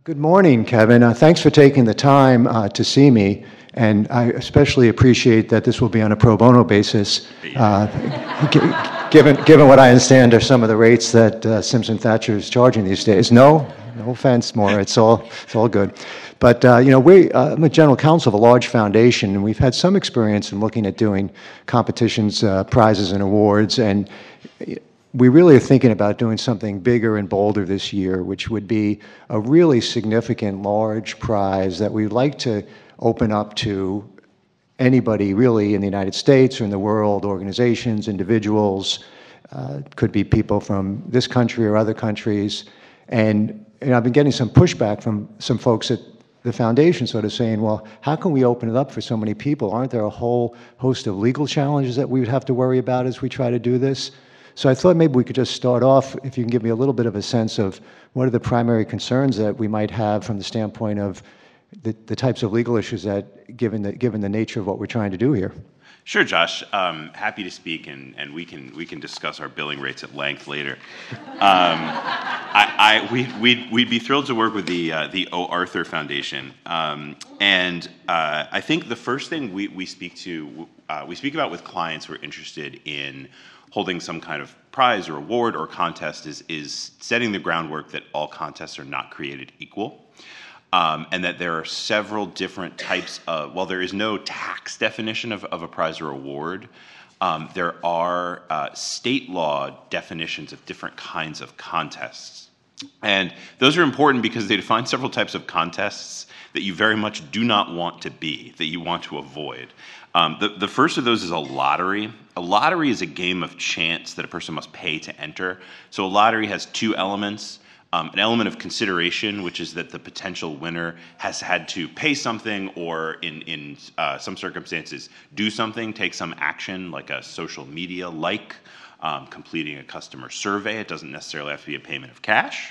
Good morning, Kevin. Thanks for taking the time to see me, and I especially appreciate that this will be on a pro bono basis, given what I understand are some of the rates that Simpson Thacher is charging these days. No offense, Maura. It's all good. But I'm a general counsel of a large foundation, and we've had some experience in looking at doing competitions, prizes, and awards, and we really are thinking about doing something bigger and bolder this year, which would be a really significant, large prize that we'd like to open up to anybody really in the United States or in the world, organizations, individuals, could be people from this country or other countries. And I've been getting some pushback from some folks at the foundation sort of saying, well, how can we open it up for so many people? Aren't there a whole host of legal challenges that we would have to worry about as we try to do this? So I thought maybe we could just start off, if you can give me a little bit of a sense of what are the primary concerns that we might have from the standpoint of the types of legal issues that, given the nature of what we're trying to do here. Sure, Josh. Happy to speak, and we can discuss our billing rates at length later. We'd be thrilled to work with the O. Arthur Foundation, and I think the first thing we speak about with clients who are interested in holding some kind of prize or award or contest is setting the groundwork that all contests are not created equal. And that there are several different types of, while there is no tax definition of a prize or award, there are state law definitions of different kinds of contests. And those are important because they define several types of contests that you very much do not want to be, that you want to avoid. The first of those is a lottery. A lottery is a game of chance that a person must pay to enter. So a lottery has two elements. An element of consideration, which is that the potential winner has had to pay something or in some circumstances do something, take some action like a social media completing a customer survey. It doesn't necessarily have to be a payment of cash.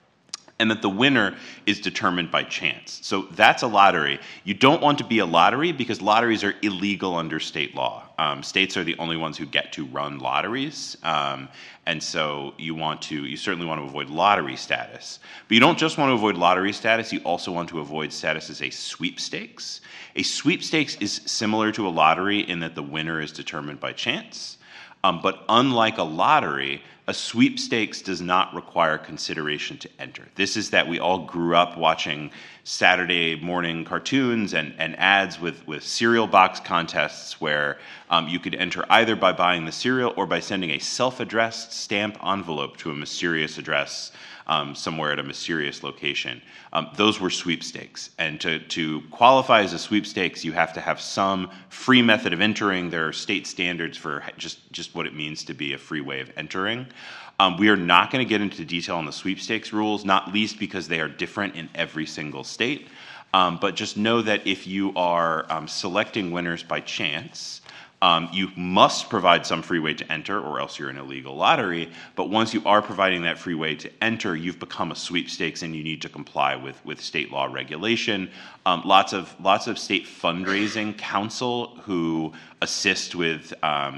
And that the winner is determined by chance. So that's a lottery. You don't want to be a lottery because lotteries are illegal under state law. States are the only ones who get to run lotteries. And so you certainly want to avoid lottery status. But you don't just want to avoid lottery status, you also want to avoid status as a sweepstakes. A sweepstakes is similar to a lottery in that the winner is determined by chance. But unlike a lottery, a sweepstakes does not require consideration to enter. This is that we all grew up watching Saturday morning cartoons and ads with cereal box contests where you could enter either by buying the cereal or by sending a self-addressed stamp envelope to a mysterious address somewhere at a mysterious location. Those were sweepstakes. And to qualify as a sweepstakes, you have to have some free method of entering. There are state standards for just what it means to be a free way of entering. We are not going to get into detail on the sweepstakes rules, not least because they are different in every single state. But just know that if you are selecting winners by chance, you must provide some free way to enter or else you're in a legal lottery. But once you are providing that free way to enter, you've become a sweepstakes and you need to comply with state law regulation. Lots of state fundraising counsel who assist with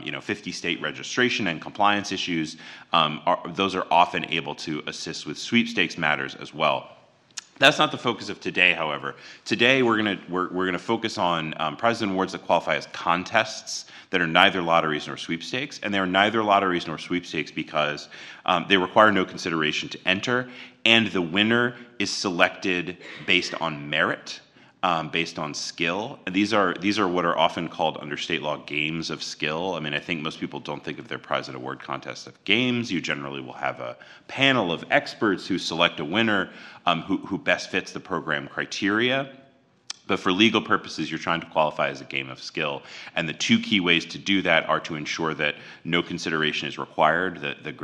50 state registration and compliance issues. Those are often able to assist with sweepstakes matters as well. That's not the focus of today, however. Today we're gonna focus on prizes and awards that qualify as contests that are neither lotteries nor sweepstakes, and they are neither lotteries nor sweepstakes because they require no consideration to enter, and the winner is selected based on merit, based on skill. And these are what are often called under state law games of skill. I mean, I think most people don't think of their prize and award contests of games. You generally will have a panel of experts who select a winner who best fits the program criteria. But for legal purposes, you're trying to qualify as a game of skill. And the two key ways to do that are to ensure that no consideration is required, that the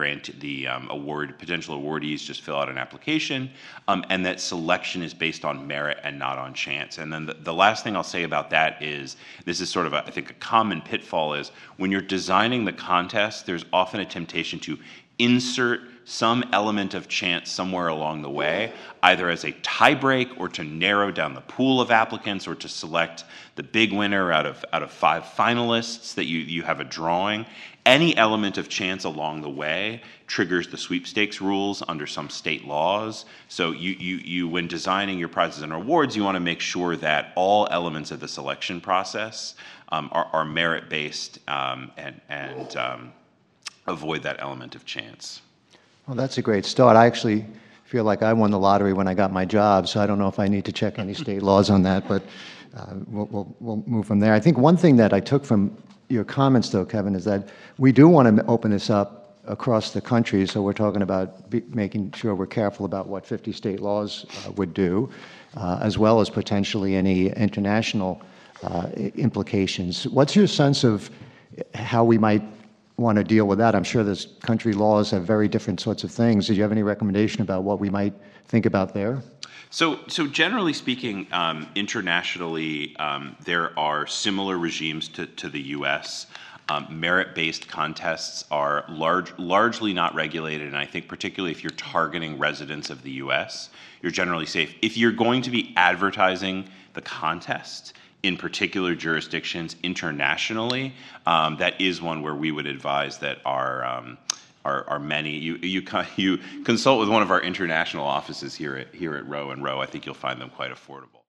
potential awardees just fill out an application, and that selection is based on merit and not on chance. And then the last thing I'll say about that is, this is sort of, I think, a common pitfall is when you're designing the contest, there's often a temptation to insert some element of chance somewhere along the way, either as a tiebreak or to narrow down the pool of applicants or to select the big winner out of 5 finalists, that you have a drawing. Any element of chance along the way triggers the sweepstakes rules under some state laws. So you when designing your prizes and awards, you want to make sure that all elements of the selection process are merit-based and avoid that element of chance. Well, that's a great start. I actually feel like I won the lottery when I got my job, so I don't know if I need to check any state laws on that, but we'll move from there. I think one thing that I took from your comments, though, Kevin, is that we do want to open this up across the country, so we're talking about making sure we're careful about what 50 state laws would do, as well as potentially any international implications. What's your sense of how we might want to deal with that? I'm sure those country laws have very different sorts of things. Did you have any recommendation about what we might think about there? So generally speaking, internationally, there are similar regimes to the U.S. Merit-based contests are largely not regulated, and I think particularly if you're targeting residents of the U.S., you're generally safe. If you're going to be advertising the contest in particular jurisdictions internationally, that is one where we would advise that are many. You consult with one of our international offices here at Roe and Roe. I think you'll find them quite affordable.